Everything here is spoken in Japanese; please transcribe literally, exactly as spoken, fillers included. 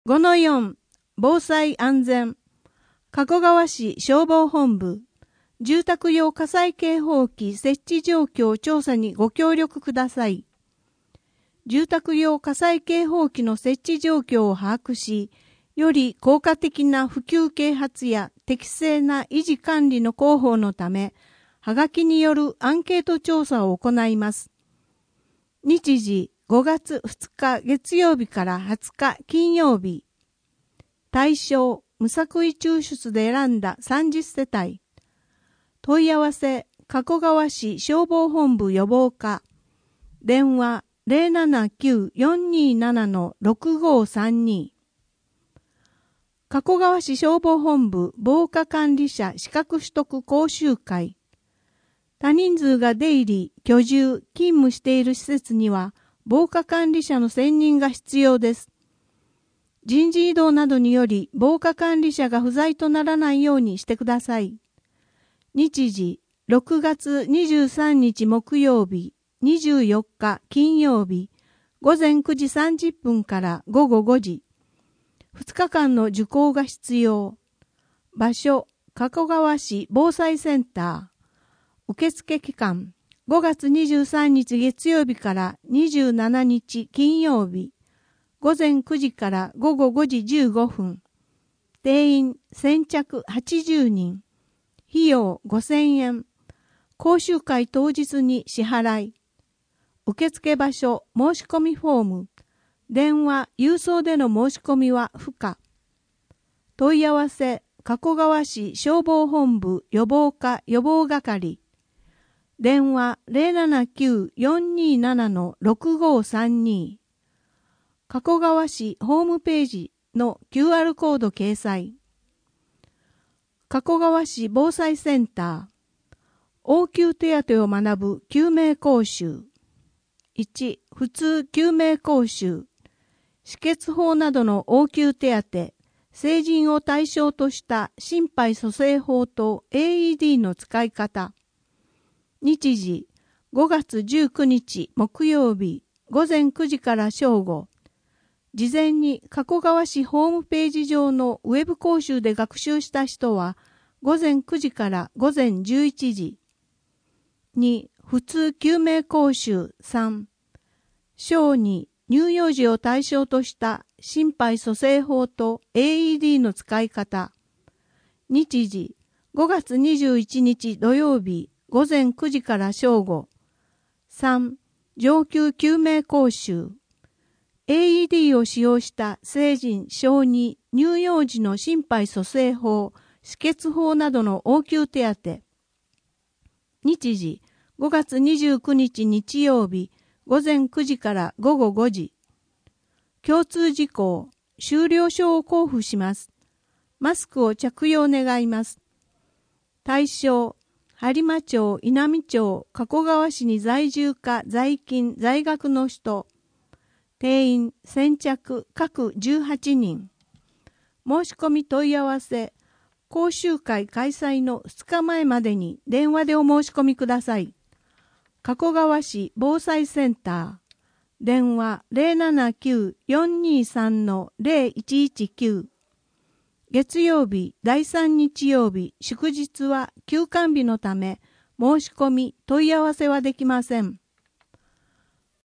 ごのよん 防災安全加古川市消防本部住宅用火災警報器設置状況調査にご協力ください。住宅用火災警報器の設置状況を把握し、より効果的な普及啓発や適正な維持管理の広報のため、はがきによるアンケート調査を行います。日時ごがつふつか月曜日からはつか金曜日。対象、無作為抽出で選んださんじゅっせたい。問い合わせ、加古川市消防本部予防課。電話 ゼロななきゅう よんにーなな ろくごーさんに。加古川市消防本部防火管理者資格取得講習会。多人数が出入り、居住、勤務している施設には、防火管理者の選任が必要です。人事異動などにより、防火管理者が不在とならないようにしてください。日時、ろくがつにじゅうさんにち木曜日、にじゅうよっか金曜日、ごぜんくじさんじゅっぷんからごごごじ。ふつかかんの受講が必要。場所、加古川市防災センター。受付期間、ごがつにじゅうさんにち月曜日からにじゅうしちにち金曜日、ごぜんくじからごごごじじゅうごふん。定員先着はちじゅうにん。費用ごせんえん。講習会当日に支払い。受付場所、申し込みフォーム。電話、郵送での申し込みは不可。問い合わせ、加古川市消防本部予防課予防係。電話 ゼロななきゅう よんにーなな ろくごーさんに。加古川市ホームページの キューアール コード掲載。加古川市防災センター。応急手当を学ぶ救命講習。いち. 普通救命講習。止血法などの応急手当、成人を対象とした心肺蘇生法と エーイーディー の使い方。日時、ごがつじゅうくにち木曜日、ごぜんくじから正午。事前に加古川市ホームページ上のウェブ講習で学習した人は、ごぜんくじからごぜんじゅういちじ。に. 普通救命講習さん。小児、乳幼児を対象とした心肺蘇生法と エーイーディー の使い方。日時、ごがつにじゅういちにち土曜日、ごぜんくじから正午。さん. 上級救命講習。エーイーディー を使用した成人、小児、乳幼児の心肺蘇生法、止血法などの応急手当。日時、ごがつにじゅうくにち日曜日、ごぜんくじからごごごじ。共通事項、修了書を交付します。マスクを着用願います。対象、播磨町、稲美町、加古川市に在住か在勤、在学の人。定員、先着、各じゅうはちにん。申し込み問い合わせ、講習会開催のふつかまえまでに電話でお申し込みください。加古川市防災センター。電話 ゼロななきゅう よんにーさん ゼロいちいちきゅう。月曜日、だいさん日曜日、祝日は休館日のため、申し込み、問い合わせはできません。